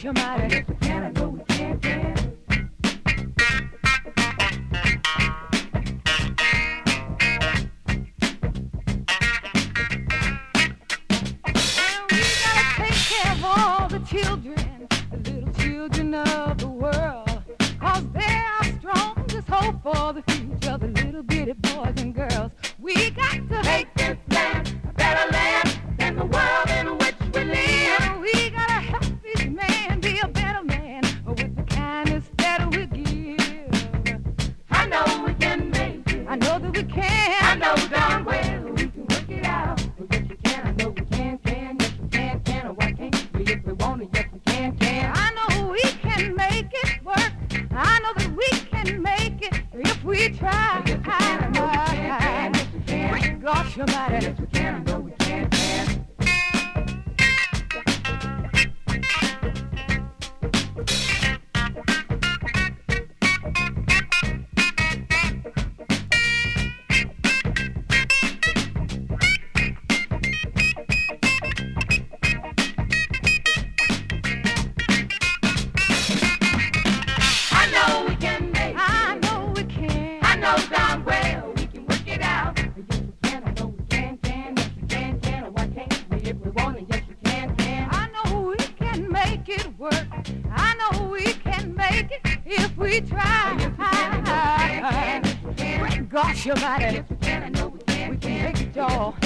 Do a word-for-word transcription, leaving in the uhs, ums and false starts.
gosh almighty. Yes, we can, I know we can, can. All the children, the little children of the world, 'cause they're our strongest hope for the future, the little bitty boys and girls. We got to make this land a better land than the world in which we live. We gotta help each man be a better man with the kindness that we give. I know we can make it. I know that we can. I know darn well we can work it out. Yes, we can. I know we can, can. Yes, we can, can. Or why can't we? If we want it, yes, we can, can. I know we can make it work. I know that we can make it if we try. Yes, we can, I know we can, can. Yes, we can. Gosh almighty. Yes, we can, I know we can, can. We try. Gosh almighty. Yes, we can, I know we can. We can make it, y'all.